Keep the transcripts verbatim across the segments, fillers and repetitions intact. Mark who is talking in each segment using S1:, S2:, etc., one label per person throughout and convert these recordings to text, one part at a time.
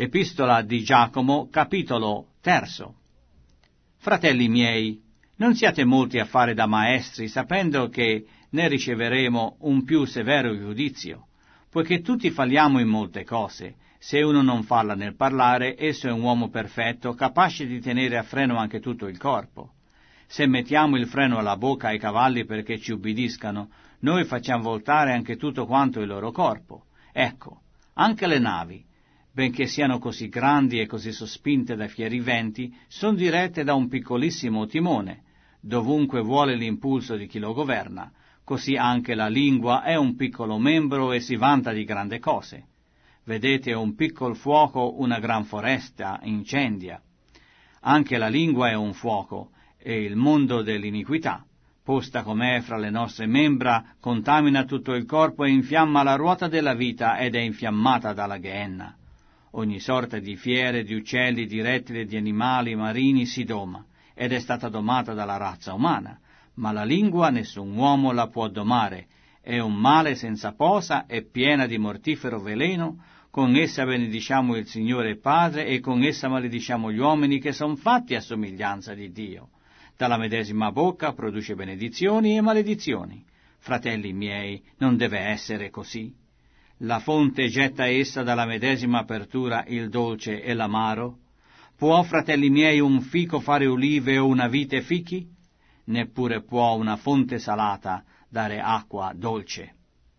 S1: Epistola di Giacomo, capitolo terzo. Fratelli miei, non siate molti a fare da maestri, sapendo che ne riceveremo un più severo giudizio, poiché tutti falliamo in molte cose. Se uno non falla nel parlare, esso è un uomo perfetto, capace di tenere a freno anche tutto il corpo. Se mettiamo il freno alla bocca ai cavalli perché ci ubbidiscano, noi facciamo voltare anche tutto quanto il loro corpo. Ecco, anche le navi, benché siano così grandi e così sospinte da fieri venti, sono dirette da un piccolissimo timone, dovunque vuole l'impulso di chi lo governa. Così anche la lingua è un piccolo membro e si vanta di grandi cose. Vedete un piccol fuoco, una gran foresta incendia. Anche la lingua è un fuoco, e il mondo dell'iniquità, posta com'è fra le nostre membra, contamina tutto il corpo e infiamma la ruota della vita ed è infiammata dalla Gehenna. Ogni sorta di fiere, di uccelli, di rettili e di animali marini si doma, ed è stata domata dalla razza umana, ma la lingua nessun uomo la può domare, è un male senza posa e piena di mortifero veleno, con essa benediciamo il Signore Padre e con essa malediciamo gli uomini che son fatti a somiglianza di Dio. Dalla medesima bocca produce benedizioni e maledizioni. Fratelli miei, non deve essere così. La fonte getta essa dalla medesima apertura il dolce e l'amaro? Può, fratelli miei, un fico fare ulive o una vite fichi? Neppure può una fonte salata dare acqua dolce.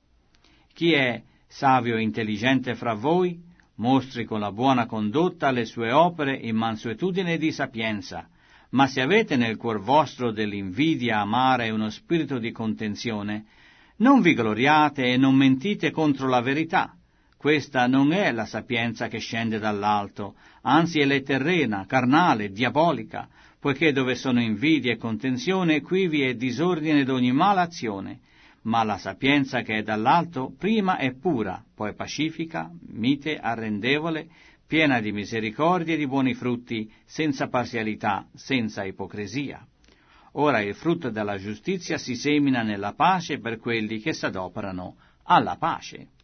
S1: Chi è savio e intelligente fra voi? Mostri con la buona condotta le sue opere in mansuetudine di sapienza. Ma se avete nel cuor vostro dell'invidia amara e uno spirito di contenzione, non vi gloriate e non mentite contro la verità. Questa non è la sapienza che scende dall'alto, anzi è terrena, carnale, diabolica, poiché dove sono invidia e contenzione, qui vi è disordine d'ogni mala azione. Ma la sapienza che è dall'alto prima è pura, poi pacifica, mite, arrendevole, piena di misericordia e di buoni frutti, senza parzialità, senza ipocrisia. Ora il frutto della giustizia si semina nella pace per quelli che s'adoperano alla pace.